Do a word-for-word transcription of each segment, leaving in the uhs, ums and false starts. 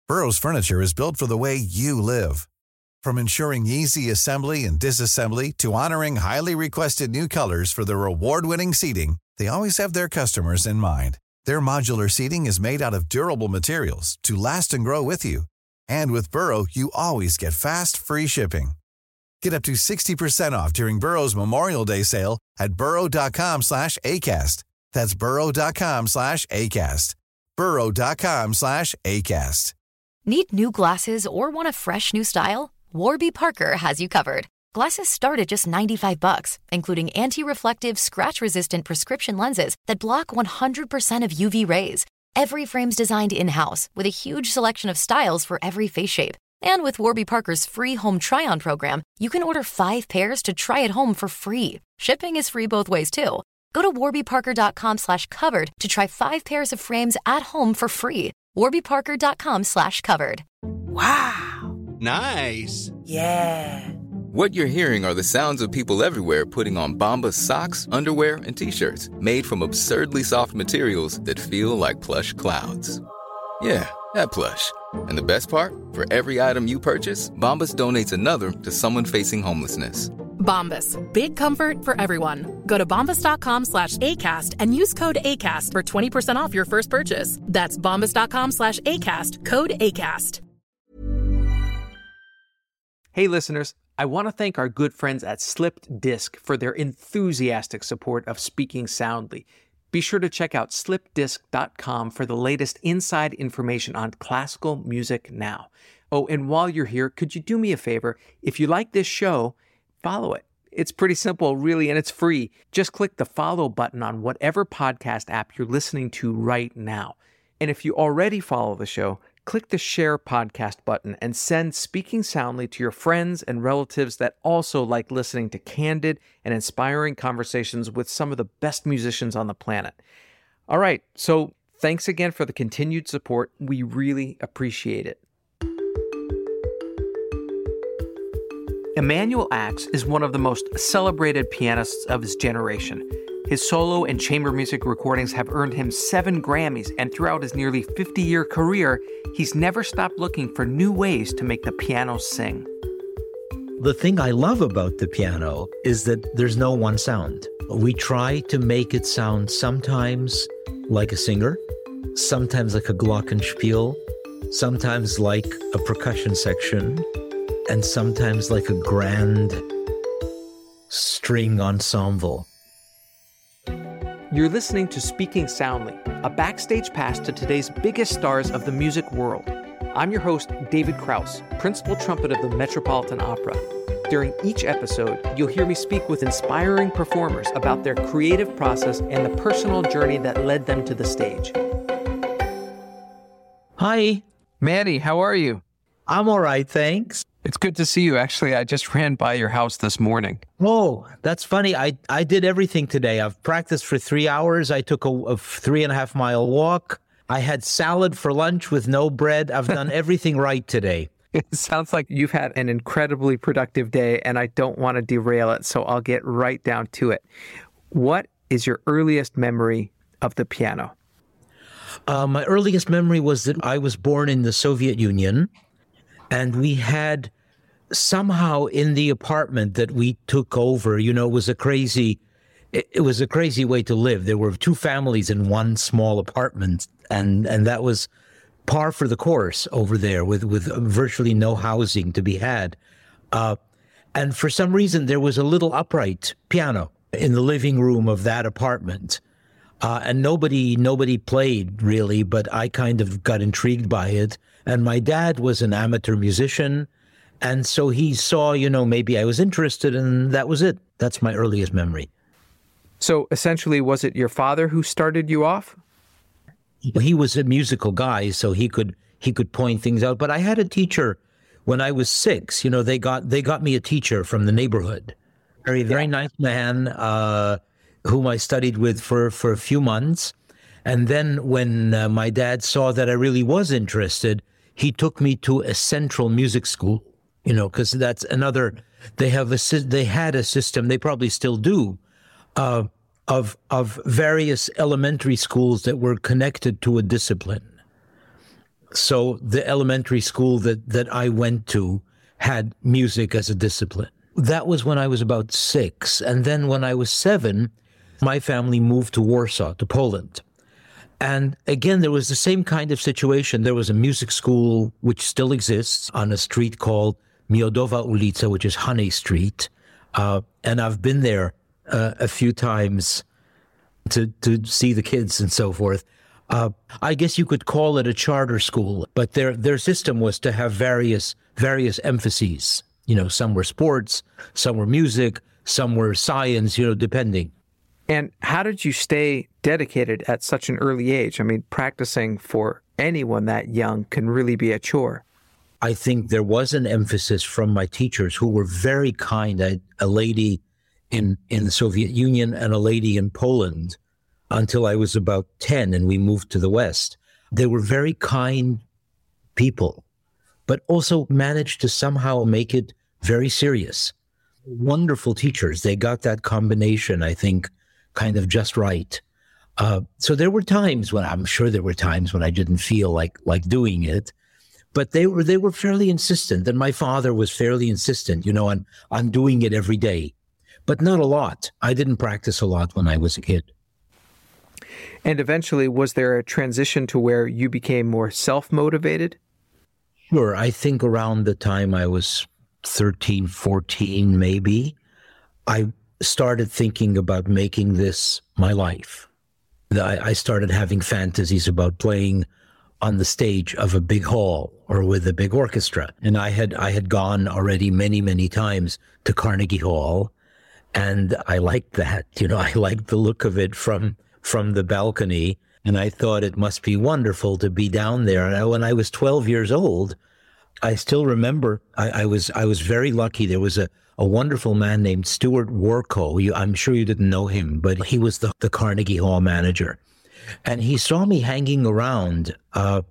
Burrow's furniture is built for the way you live. From ensuring easy assembly and disassembly to honoring highly requested new colors for their award-winning seating, they always have their customers in mind. Their modular seating is made out of durable materials to last and grow with you. And with Burrow, you always get fast, free shipping. Get up to sixty percent off during Burrow's Memorial Day sale at burrow.com slash ACAST. That's burrow.com slash ACAST. burrow.com slash ACAST. Need new glasses or want a fresh new style? Warby Parker has you covered. Glasses start at just ninety-five bucks, including anti-reflective, scratch-resistant prescription lenses that block one hundred percent of U V rays. Every frame's designed in-house with a huge selection of styles for every face shape. And with Warby Parker's free home try-on program, you can order five pairs to try at home for free. Shipping is free both ways, too. Go to warbyparker.com slash covered to try five pairs of frames at home for free. warbyparker.com slash covered. Wow. Nice. Yeah. What you're hearing are the sounds of people everywhere putting on Bombas socks, underwear, and T-shirts made from absurdly soft materials that feel like plush clouds. Yeah, that plush. And the best part? For every item you purchase, Bombas donates another to someone facing homelessness. Bombas. Big comfort for everyone. Go to bombas.com slash ACAST and use code ACAST for twenty percent off your first purchase. That's bombas.com slash ACAST. Code ACAST. Hey listeners, I want to thank our good friends at Slipped Disc for their enthusiastic support of Speaking Soundly. Be sure to check out slip disc dot com for the latest inside information on classical music now. Oh, and while you're here, could you do me a favor? If you like this show, follow it. It's pretty simple, really, and it's free. Just click the follow button on whatever podcast app you're listening to right now. And if you already follow the show, click the share podcast button and send Speaking Soundly to your friends and relatives that also like listening to candid and inspiring conversations with some of the best musicians on the planet. All right, so thanks again for the continued support. We really appreciate it. Emanuel Ax is one of the most celebrated pianists of his generation. His solo and chamber music recordings have earned him seven Grammys, and throughout his nearly fifty-year career, he's never stopped looking for new ways to make the piano sing. The thing I love about the piano is that there's no one sound. We try to make it sound sometimes like a singer, sometimes like a glockenspiel, sometimes like a percussion section, and sometimes like a grand string ensemble. You're listening to Speaking Soundly, a backstage pass to today's biggest stars of the music world. I'm your host, David Krause, principal trumpet of the Metropolitan Opera. During each episode, you'll hear me speak with inspiring performers about their creative process and the personal journey that led them to the stage. Hi. Manny, how are you? I'm all right, thanks. It's good to see you. Actually, I just ran by your house this morning. Oh, that's funny. I, I did everything today. I've practiced for three hours. I took a, a three and a half mile walk. I had salad for lunch with no bread. I've done everything right today. It sounds like you've had an incredibly productive day, and I don't want to derail it, so I'll get right down to it. What is your earliest memory of the piano? Uh, my earliest memory was that I was born in the Soviet Union. And we had somehow in the apartment that we took over, you know, it was a crazy, it, it was a crazy way to live. There were two families in one small apartment, and, and that was par for the course over there with, with virtually no housing to be had. Uh, and for some reason, there was a little upright piano in the living room of that apartment. Uh, and nobody nobody played, really, but I kind of got intrigued by it. And my dad was an amateur musician, and so he saw, you know, maybe I was interested, and that was it. That's my earliest memory. So essentially, was it your father who started you off? He was a musical guy, so he could he could point things out. But I had a teacher when I was six. You know, they got they got me a teacher from the neighborhood. Very, very yeah. nice man, uh, whom I studied with for, for a few months. And then when uh, my dad saw that I really was interested, he took me to a central music school, you know, because that's another, they have a, they had a system, they probably still do, uh, of, of various elementary schools that were connected to a discipline. So the elementary school that, that I went to had music as a discipline. That was when I was about six. And then when I was seven, my family moved to Warsaw, to Poland. And again, there was the same kind of situation. There was a music school, which still exists, on a street called Miodowa ulica, which is Honey Street. Uh, and I've been there uh, a few times to, to see the kids and so forth. Uh, I guess you could call it a charter school, but their their system was to have various various emphases. You know, some were sports, some were music, some were science, you know, depending. And how did you stay dedicated at such an early age? I mean, practicing for anyone that young can really be a chore. I think there was an emphasis from my teachers who were very kind. I, a lady in, in the Soviet Union and a lady in Poland until I was about ten and we moved to the West. They were very kind people, but also managed to somehow make it very serious. Wonderful teachers. They got that combination, I think, kind of just right. Uh, so there were times when, I'm sure there were times when I didn't feel like like doing it, but they were they were fairly insistent. And my father was fairly insistent, you know, on, on doing it every day, but not a lot. I didn't practice a lot when I was a kid. And eventually, was there a transition to where you became more self-motivated? Sure. I think around the time I was thirteen, fourteen, maybe, I started thinking about making this my life. I, I started having fantasies about playing on the stage of a big hall or with a big orchestra. And I had I had gone already many, many times to Carnegie Hall, and I liked that. You know, I liked the look of it from from the balcony, and I thought it must be wonderful to be down there. And when I was twelve years old, I still remember I, I was I was very lucky. There was a, a wonderful man named Stuart Warco. You, I'm sure you didn't know him, but he was the, the Carnegie Hall manager. And he saw me hanging around uh,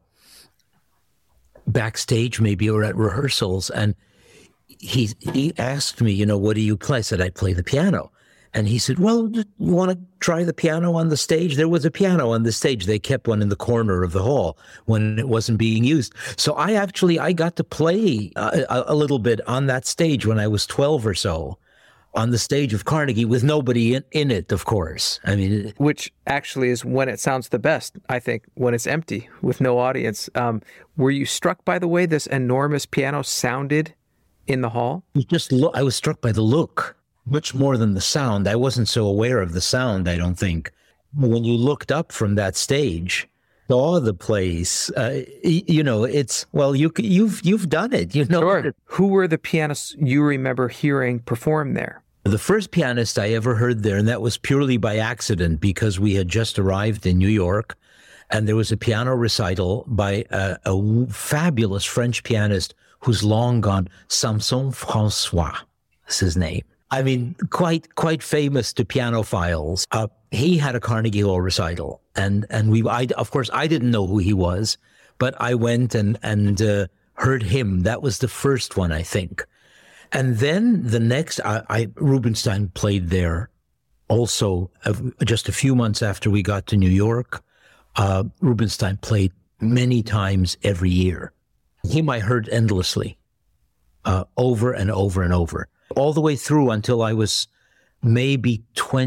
backstage maybe or at rehearsals. And he he asked me, you know, what do you play? I said, I play the piano. And he said, well, you want to try the piano on the stage? There was a piano on the stage. They kept one in the corner of the hall when it wasn't being used. So I actually, I got to play a, a little bit on that stage when I was twelve or so, on the stage of Carnegie with nobody in, in it, of course. I mean, which actually is when it sounds the best, I think, when it's empty with no audience. Um, were you struck by the way this enormous piano sounded in the hall? You just look, I was struck by the look. Much more than the sound. I wasn't so aware of the sound, I don't think. When you looked up from that stage, saw the place, uh, you know, it's, well, you, you've you've done it, you know. Sure. Who were the pianists you remember hearing perform there? The first pianist I ever heard there, and that was purely by accident because we had just arrived in New York, and there was a piano recital by a, a fabulous French pianist who's long gone, Samson François is his name. I mean, quite quite famous to pianophiles. Uh, he had a Carnegie Hall recital, and and we, I, of course, I didn't know who he was, but I went and and uh, heard him. That was the first one, I think, and then the next, I, I Rubinstein played there, also uh, just a few months after we got to New York. Uh, Rubinstein played many times every year. Him I heard endlessly, uh, over and over and over. All the way through until I was maybe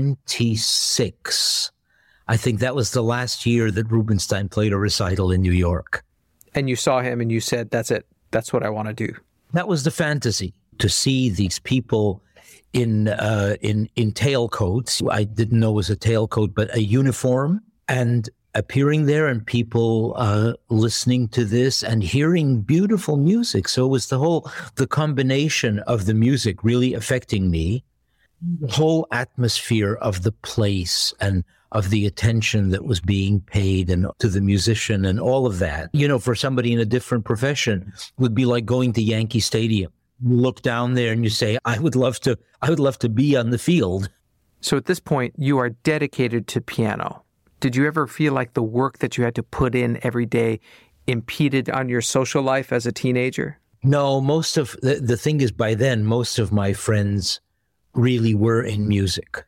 twenty-six. I think that was the last year that Rubinstein played a recital in New York. And you saw him and you said, that's it. That's what I want to do. That was the fantasy, to see these people in uh, in in tailcoats. I didn't know it was a tailcoat, but a uniform, and appearing there and people uh, listening to this and hearing beautiful music. So it was the whole, the combination of the music really affecting me, the whole atmosphere of the place and of the attention that was being paid and to the musician and all of that. You know, for somebody in a different profession, would be like going to Yankee Stadium. You look down there and you say, I would love to, I would love to be on the field. So at this point, you are dedicated to piano. Did you ever feel like the work that you had to put in every day impeded on your social life as a teenager? No, most of the, the thing is, by then, most of my friends really were in music.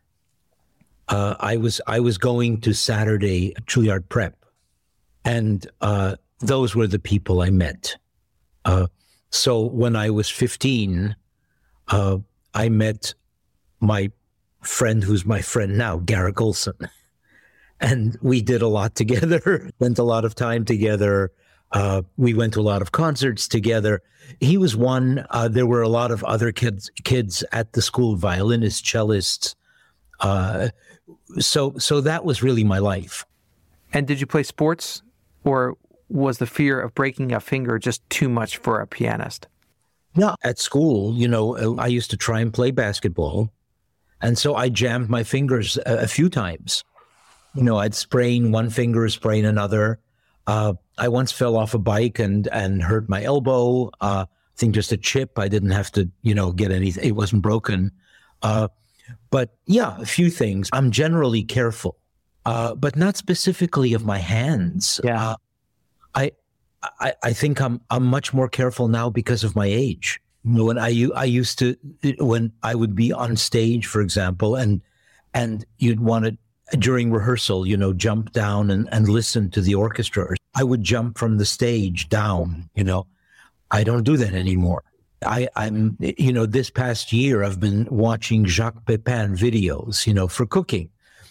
Uh, I was I was going to Saturday Juilliard Prep, and uh, those were the people I met. Uh, so when I was fifteen, uh, I met my friend who's my friend now, Garrick Olson. And we did a lot together, spent a lot of time together. Uh, we went to a lot of concerts together. He was one. Uh, there were a lot of other kids kids at the school, violinists, cellists. Uh, so so that was really my life. And did you play sports, or was the fear of breaking a finger just too much for a pianist? Yeah, at school, you know, I used to try and play basketball. And so I jammed my fingers a, a few times. You know, I'd sprain one finger, sprain another. Uh, I once fell off a bike and and hurt my elbow. Uh, I think just a chip. I didn't have to, you know, get anything. It wasn't broken. Uh, but yeah, a few things. I'm generally careful, uh, but not specifically of my hands. Yeah. Uh, I, I I think I'm I'm much more careful now because of my age. You know, when I I used to when I would be on stage, for example, and and you'd want to, during rehearsal, you know, jump down and, and listen to the orchestra. I would jump from the stage down, you know. I don't do that anymore. I, I'm, you know, this past year, I've been watching Jacques Pepin videos, you know, for cooking.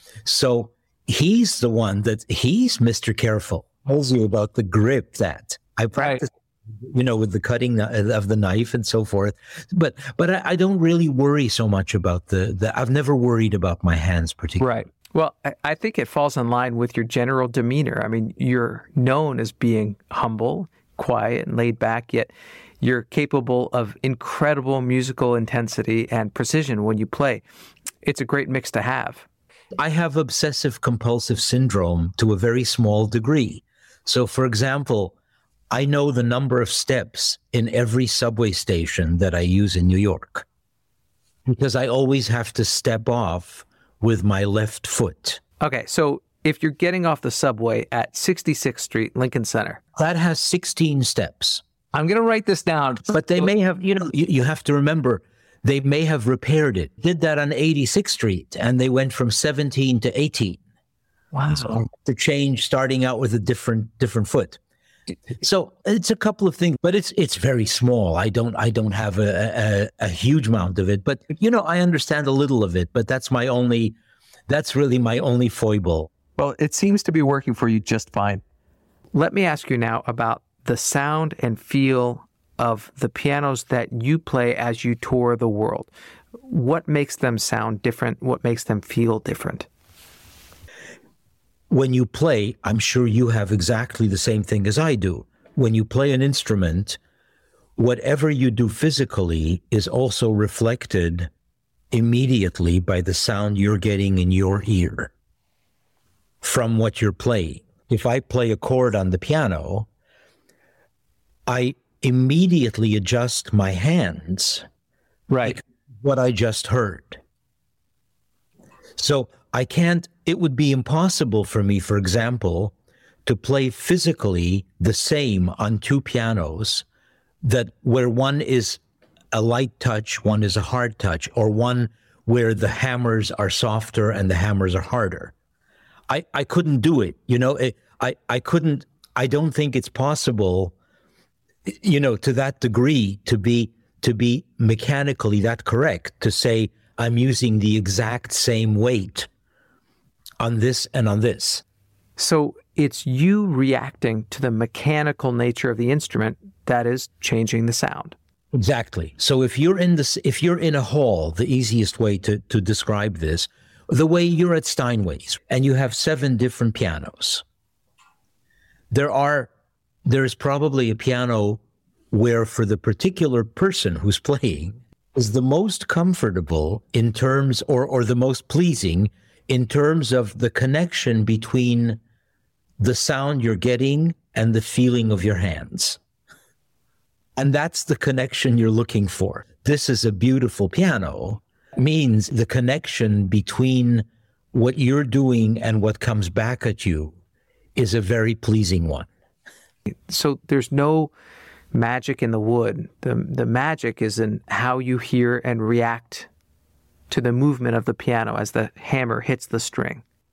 So he's the one that, he's Mister Careful. Tells you about the grip that I practice, right. You know, with the cutting of the knife and so forth. But but I, I don't really worry so much about the, the, I've never worried about my hands particularly. Right. Well, I think it falls in line with your general demeanor. I mean, you're known as being humble, quiet, and laid back, yet you're capable of incredible musical intensity and precision when you play. It's a great mix to have. I have obsessive compulsive syndrome to a very small degree. So, for example, I know the number of steps in every subway station that I use in New York because I always have to step off with my left foot. Okay, so if you're getting off the subway at sixty-sixth Street, Lincoln Center. That has sixteen steps. I'm going to write this down. But they may have, you know, you, you have to remember, they may have repaired it. Did that on eighty-sixth Street, and they went from seventeen to eighteen. Wow. So to change, starting out with a different different foot. So it's a couple of things, but it's it's very small. I don't I don't have a, a, a huge amount of it, but you know, I understand a little of it. But that's my only, that's really my only foible. Well, it seems to be working for you just fine. Let me ask you now about the sound and feel of the pianos that you play as you tour the world. What makes them sound different? What makes them feel different? When you play, I'm sure you have exactly the same thing as I do. When you play an instrument, whatever you do physically is also reflected immediately by the sound you're getting in your ear from what you're playing. If I play a chord on the piano, I immediately adjust my hands. Right. Like what I just heard. So I can't, it would be impossible for me, for example, to play physically the same on two pianos, that where one is a light touch, one is a hard touch, or one where the hammers are softer and the hammers are harder. I, I couldn't do it. You know, it, I, I couldn't, I don't think it's possible, you know, to that degree to be, to be mechanically that correct, to say I'm using the exact same weight on this and on this. So it's you reacting to the mechanical nature of the instrument that is changing the sound. Exactly. So if you're in this, if you're in a hall, the easiest way to, to describe this, the way you're at Steinway's and you have seven different pianos, there are, there's probably a piano where for the particular person who's playing is the most comfortable in terms, or, or the most pleasing in terms of the connection between the sound you're getting and the feeling of your hands. And that's the connection you're looking for. This is a beautiful piano, means the connection between what you're doing and what comes back at you is a very pleasing one. So there's no magic in the wood. The, the magic is in how you hear and react to the movement of the piano as the hammer hits the string.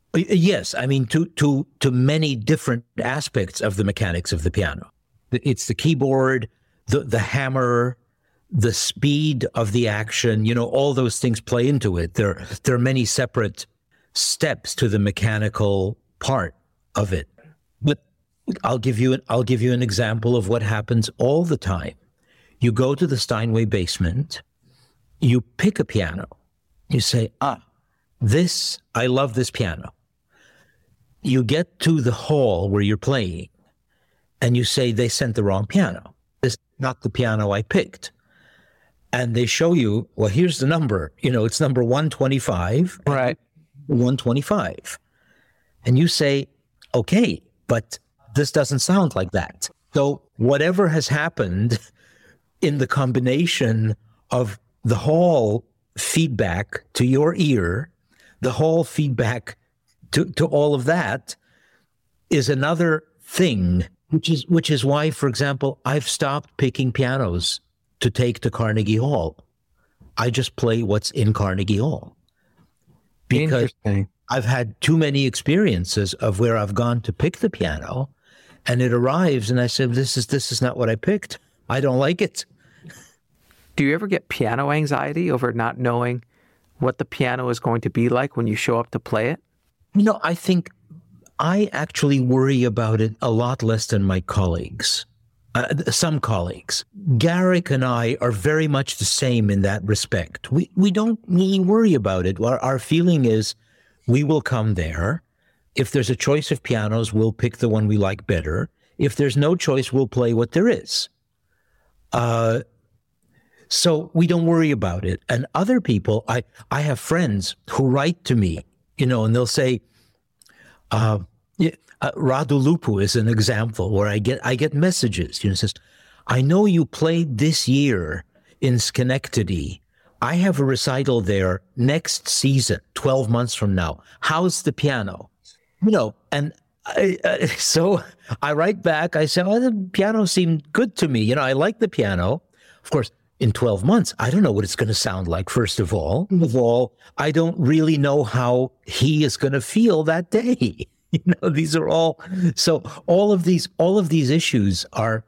Yes, I mean to to to many different aspects of the mechanics of the piano. It's the keyboard, the the hammer, the speed of the action. You know, all those things play into it. There there are many separate steps to the mechanical part of it. But I'll give you an, I'll give you an example of what happens all the time. You go to the Steinway basement, you pick a piano, you say, ah, this, I love this piano. You get to the hall where you're playing, and you say, they sent the wrong piano. This is not the piano I picked. And they show you, well, here's the number. You know, it's number one twenty-five. Right. one twenty-five. And you say, okay, but this doesn't sound like that. So whatever has happened in the combination of the hall feedback to your ear, the hall feedback to, to all of that is another thing, which is which is why, for example, I've stopped picking pianos to take to Carnegie Hall. I just play what's in Carnegie Hall. Because I've had too many experiences of where I've gone to pick the piano and it arrives and I said, this is this is not what I picked. I don't like it. Do you ever get piano anxiety over not knowing what the piano is going to be like when you show up to play it? You know, I think I actually worry about it a lot less than my colleagues, uh, some colleagues. Garrick and I are very much the same in that respect. We we don't really worry about it. Our, our feeling is we will come there. If there's a choice of pianos, we'll pick the one we like better. If there's no choice, we'll play what there is. Uh, so we don't worry about it. And other people, I, I have friends who write to me, you know, and they'll say, uh, yeah, uh, Radu Lupu is an example where I get I get messages. You know, it says, I know you played this year in Schenectady. I have a recital there next season, twelve months from now. How's the piano? You know, and I, uh, so I write back. I say, oh, the piano seemed good to me. You know, I like the piano. Of course, in twelve months, I don't know what it's going to sound like, first of all. Of all, I don't really know how he is going to feel that day. You know, these are all, so all of these, all of these issues are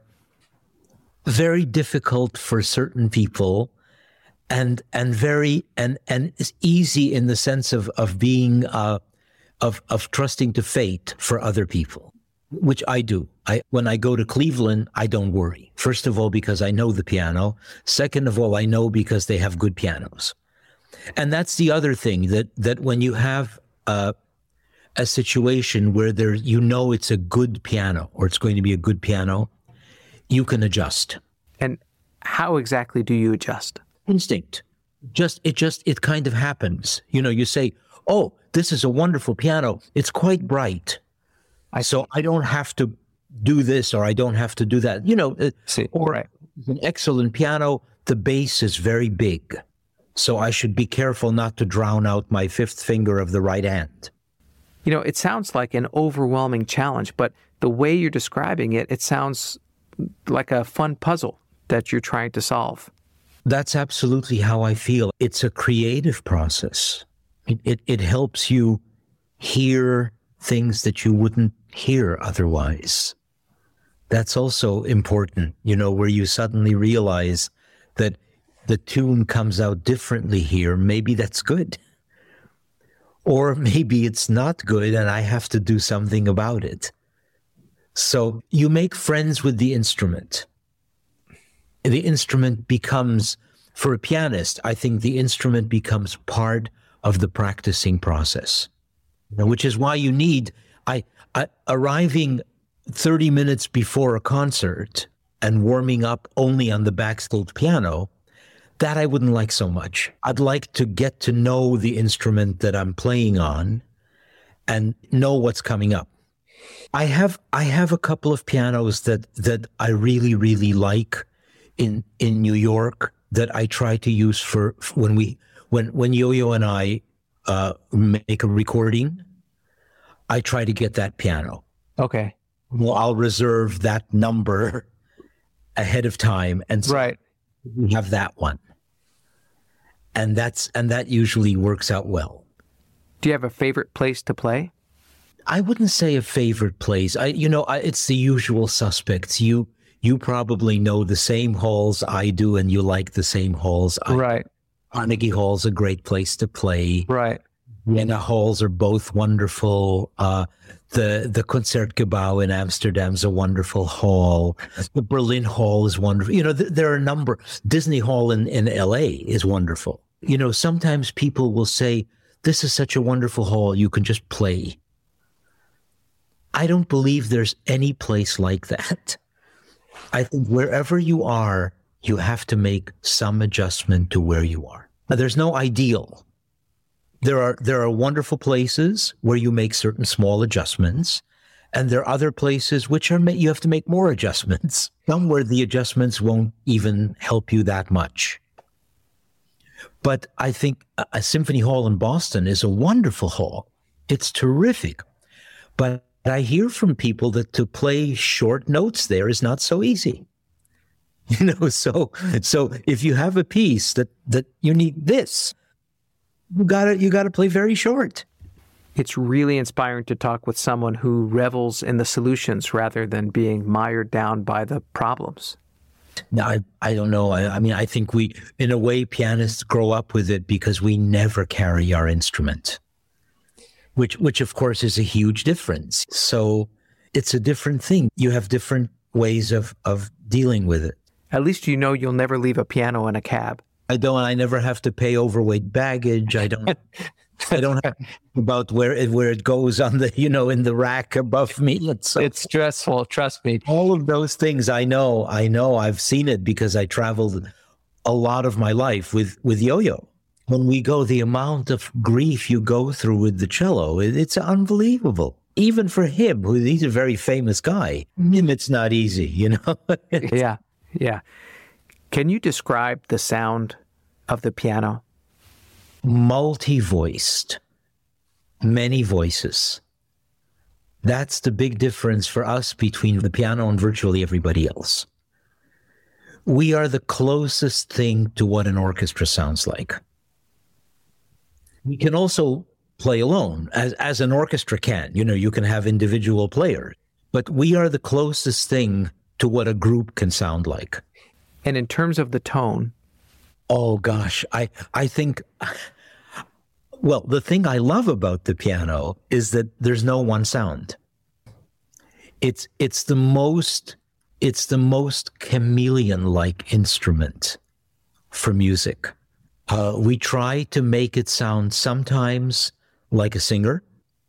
very difficult for certain people and, and very, and, and it's easy in the sense of, of being, uh, of, of trusting to fate for other people, which I do. I, when I go to Cleveland, I don't worry. First of all, because I know the piano. Second of all, I know because they have good pianos. And that's the other thing, that, that when you have uh, a situation where there, you know it's a good piano or it's going to be a good piano, you can adjust. And how exactly do you adjust? Instinct. Just it just it kind of happens. You know, you say, "Oh, this is a wonderful piano. It's quite bright. I so I don't have to do this or I don't have to do that." You know, See, or right. An excellent piano, the bass is very big. So I should be careful not to drown out my fifth finger of the right hand. You know, it sounds like an overwhelming challenge, but the way you're describing it, it sounds like a fun puzzle that you're trying to solve. That's absolutely how I feel. It's a creative process. It, it, it helps you hear things that you wouldn't hear otherwise. That's also important, you know, where you suddenly realize that the tune comes out differently here. Maybe that's good. Or maybe it's not good and I have to do something about it. So you make friends with the instrument. The instrument becomes, for a pianist, I think the instrument becomes part of the practicing process, you know, which is why you need, I, I arriving thirty minutes before a concert and warming up only on the backstage piano, that I wouldn't like so much. I'd like to get to know the instrument that I'm playing on and know what's coming up. I have I have a couple of pianos that that I really, really like in in New York that I try to use for, for when we when when Yo-Yo and I uh, make a recording. I try to get that piano. Okay. Well, I'll reserve that number ahead of time, and so right. we have that one, and that's and that usually works out well. Do you have a favorite place to play? I wouldn't say a favorite place. I, you know, I, it's the usual suspects. You, you probably know the same halls I do, and you like the same halls I Right. do. Carnegie Hall's a great place to play. Right. Vienna halls are both wonderful. Uh, the the Concertgebouw in Amsterdam's a wonderful hall. The Berlin Hall is wonderful. You know, th- there are a number. Disney Hall in, in L A is wonderful. You know, sometimes people will say, this is such a wonderful hall, you can just play. I don't believe there's any place like that. I think wherever you are, you have to make some adjustment to where you are. Now, there's no ideal. There are there are wonderful places where you make certain small adjustments, and there are other places which are ma- you have to make more adjustments. Some where the adjustments won't even help you that much. But I think a, a Symphony Hall in Boston is a wonderful hall. It's terrific. But I hear from people that to play short notes there is not so easy. You know, so so if you have a piece that that you need this, you gotta you gotta play very short. It's really inspiring to talk with someone who revels in the solutions rather than being mired down by the problems. Now, I, I don't know. I, I mean, I think we, in a way, pianists grow up with it because we never carry our instrument, which, which of course, is a huge difference. So it's a different thing. You have different ways of, of dealing with it. At least you know you'll never leave a piano in a cab. I don't. I never have to pay overweight baggage. I don't. I don't have to think about where it where it goes on the you know in the rack above me. It's, It's stressful. Trust me. all of those things. I know. I know. I've seen it because I traveled a lot of my life with with Yo-Yo. When we go, the amount of grief you go through with the cello, it, it's unbelievable. Even for him, who he's a very famous guy, him it's not easy. You know. Yeah. Yeah. Can you describe the sound of the piano? Multi-voiced, many voices. That's the big difference for us between the piano and virtually everybody else. We are the closest thing to what an orchestra sounds like. We can also play alone, as, as an orchestra can. You know, you can have individual players, but we are the closest thing to what a group can sound like. And in terms of the tone, Oh gosh, I I think, well, the thing I love about the piano is that there's no one sound. It's it's the most it's the most chameleon-like instrument for music. Uh, we try to make it sound sometimes like a singer,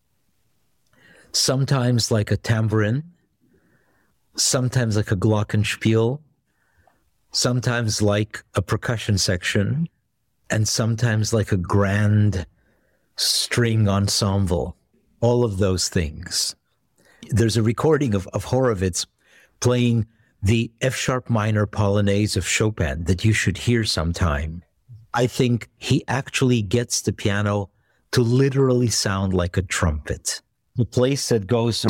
sometimes like a tambourine, sometimes like a glockenspiel, sometimes like a percussion section, and sometimes like a grand string ensemble. All of those things. There's a recording of, of Horowitz playing the F-sharp minor Polonaise of Chopin that you should hear sometime. I think he actually gets the piano to literally sound like a trumpet. The place that goes...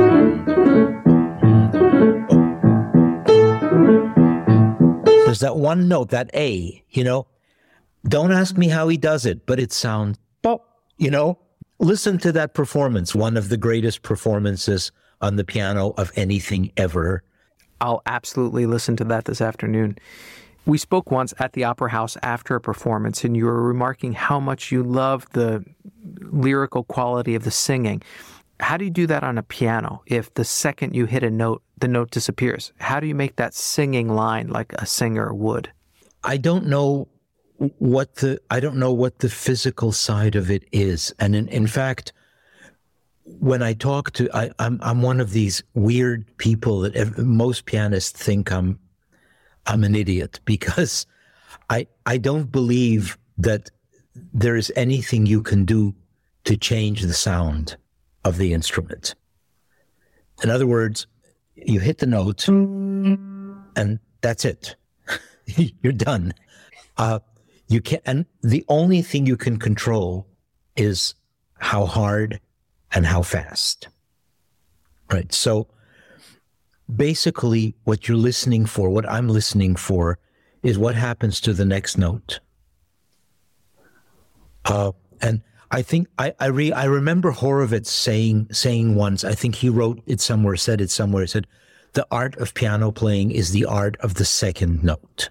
There's that one note, that A, you know. Don't ask me how he does it, but it sounds pop, you know. Listen to that performance, one of the greatest performances on the piano of anything ever. I'll absolutely listen to that this afternoon. We spoke once at the Opera House after a performance, and you were remarking how much you love the lyrical quality of the singing. How do you do that on a piano if the second you hit a note, the note disappears? How do you make that singing line like a singer would? I don't know what the I don't know what the physical side of it is. And in, in fact, when I talk to, I, I'm I'm one of these weird people that ev- most pianists think I'm I'm an idiot, because I I don't believe that there is anything you can do to change the sound of the instrument. In other words, you hit the note and that's it. You're done. Uh, you can, and the only thing you can control is how hard and how fast. Right. So basically what you're listening for, what I'm listening for, is what happens to the next note. Uh, and I think I I, re, I remember Horowitz saying saying once, I think he wrote it somewhere, said it somewhere, said, the art of piano playing is the art of the second note.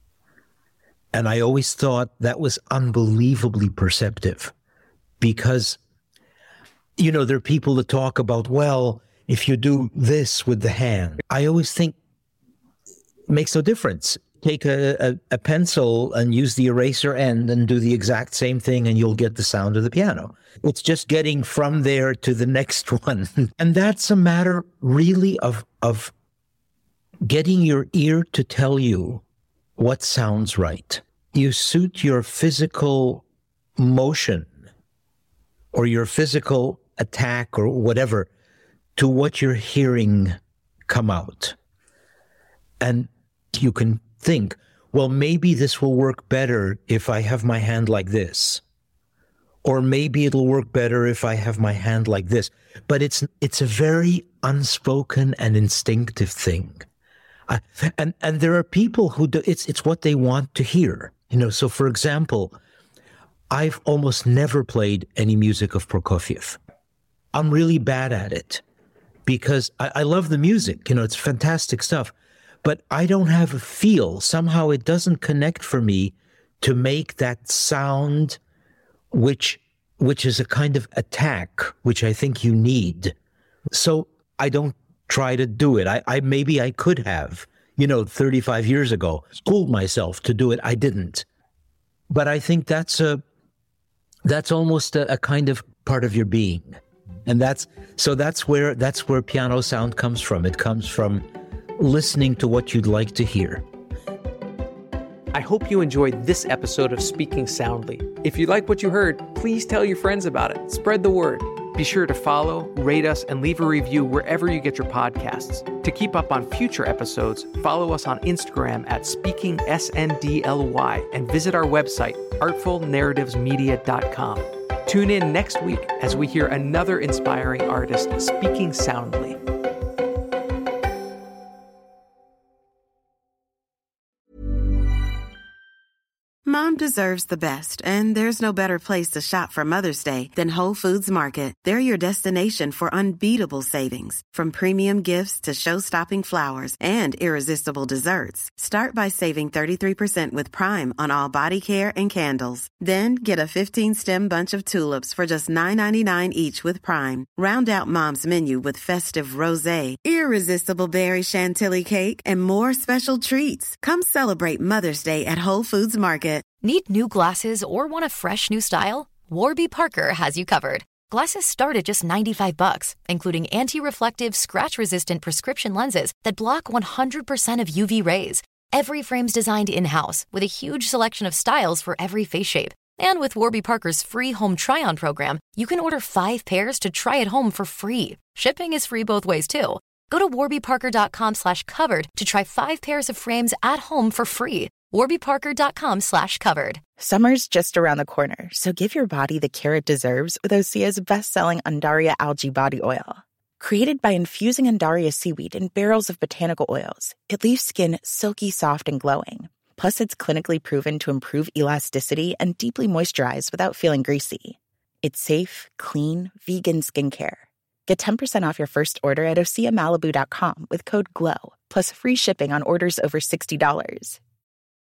And I always thought that was unbelievably perceptive because, you know, there are people that talk about, well, if you do this with the hand, I always think it makes no difference. Take a, a, a pencil and use the eraser end and do the exact same thing and you'll get the sound of the piano. It's just getting from there to the next one. And that's a matter really of, of getting your ear to tell you what sounds right. You suit your physical motion or your physical attack or whatever to what you're hearing come out. And you can think, well, maybe this will work better if I have my hand like this. Or maybe it'll work better if I have my hand like this. But it's it's a very unspoken and instinctive thing. Uh, and and there are people who do, it's it's what they want to hear. You know, so for example, I've almost never played any music of Prokofiev. I'm really bad at it because I, I love the music. You know, it's fantastic stuff. But I don't have a feel. Somehow it doesn't connect for me to make that sound, which which is a kind of attack, which I think you need. So I don't try to do it. I, I maybe I could have, you know, thirty-five years ago, schooled myself to do it. I didn't. But I think that's a that's almost a, a kind of part of your being. And that's so that's where that's where piano sound comes from. It comes from listening to what you'd like to hear. I hope you enjoyed this episode of Speaking Soundly. If you like what you heard, please tell your friends about it. Spread the word. Be sure to follow, rate us, and leave a review wherever you get your podcasts. To keep up on future episodes, follow us on Instagram at Speaking S N D L Y and visit our website, artful narratives media dot com. Tune in next week as we hear another inspiring artist speaking soundly. Mom deserves the best, and there's no better place to shop for Mother's Day than Whole Foods Market. They're your destination for unbeatable savings, from premium gifts to show-stopping flowers and irresistible desserts. Start by saving thirty-three percent with Prime on all body care and candles. Then get a fifteen-stem bunch of tulips for just nine ninety-nine each with Prime. Round out Mom's menu with festive rosé, irresistible berry chantilly cake, and more special treats. Come celebrate Mother's Day at Whole Foods Market. Need new glasses or want a fresh new style? Warby Parker has you covered. Glasses start at just ninety-five bucks, including anti-reflective, scratch-resistant prescription lenses that block one hundred percent of U V rays. Every frame's designed in-house with a huge selection of styles for every face shape. And with Warby Parker's free home try-on program, you can order five pairs to try at home for free. Shipping is free both ways, too. Go to warbyparker.com slash covered to try five pairs of frames at home for free. warbyparker.com slash covered. Summer's just around the corner, so give your body the care it deserves with Osea's best-selling Undaria Algae Body Oil. Created by infusing Undaria seaweed in barrels of botanical oils, it leaves skin silky, soft, and glowing. Plus, it's clinically proven to improve elasticity and deeply moisturize without feeling greasy. It's safe, clean, vegan skincare. Get ten percent off your first order at osea malibu dot com with code GLOW, plus free shipping on orders over sixty dollars.